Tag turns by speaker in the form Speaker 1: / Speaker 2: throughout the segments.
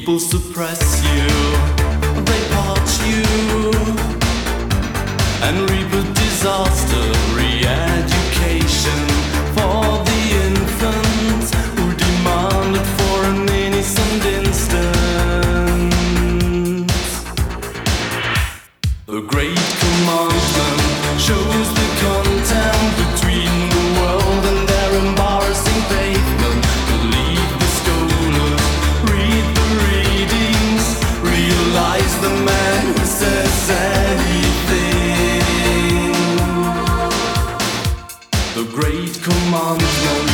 Speaker 1: People suppress you, they part you, and reap a disaster. Re-education for the infants who demand it for an innocent instant. The great commandment shows the contempt between the world and their embarrassing pavement. Believe the scholars, read the readings, realize the man who says anything. The great commandment.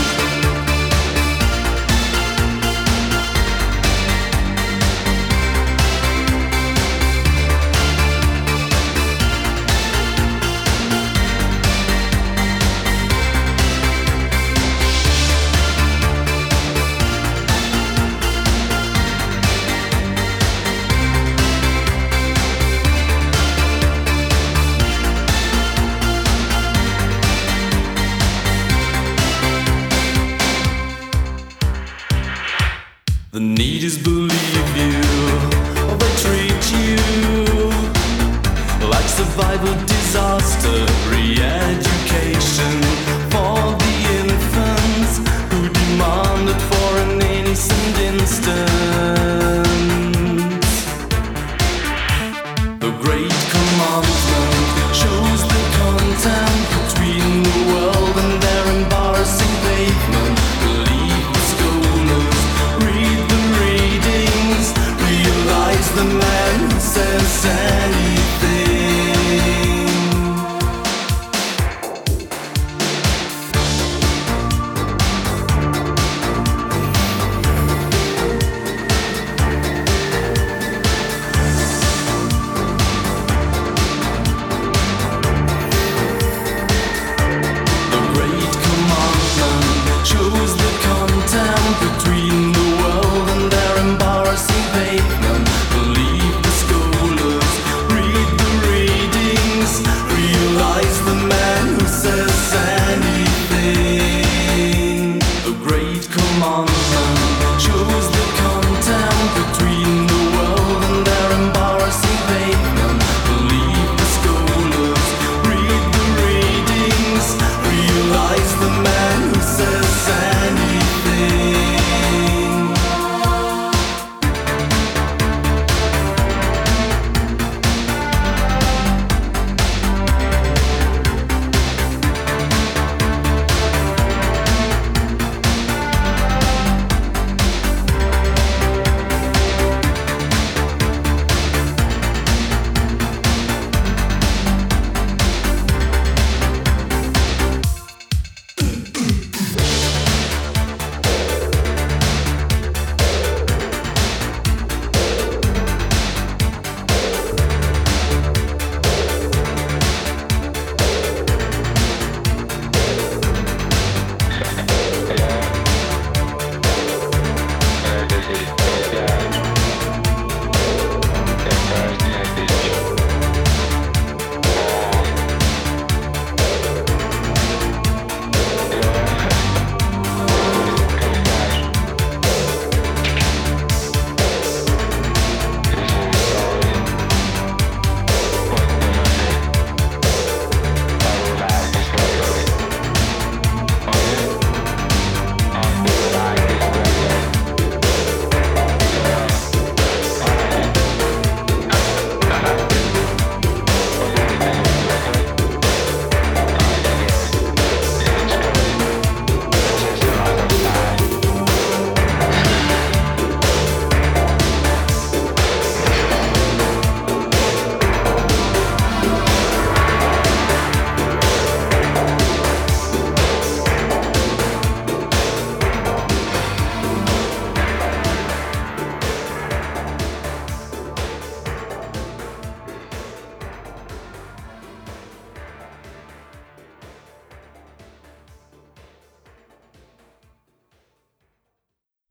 Speaker 1: The need is believe you, or they treat you like survival disaster. Re-education for the infants who demand it for an innocent instant. The great commandment shows the contempt between the world and their embarrassing pavement. Believe the scholars, read the readings, realize the man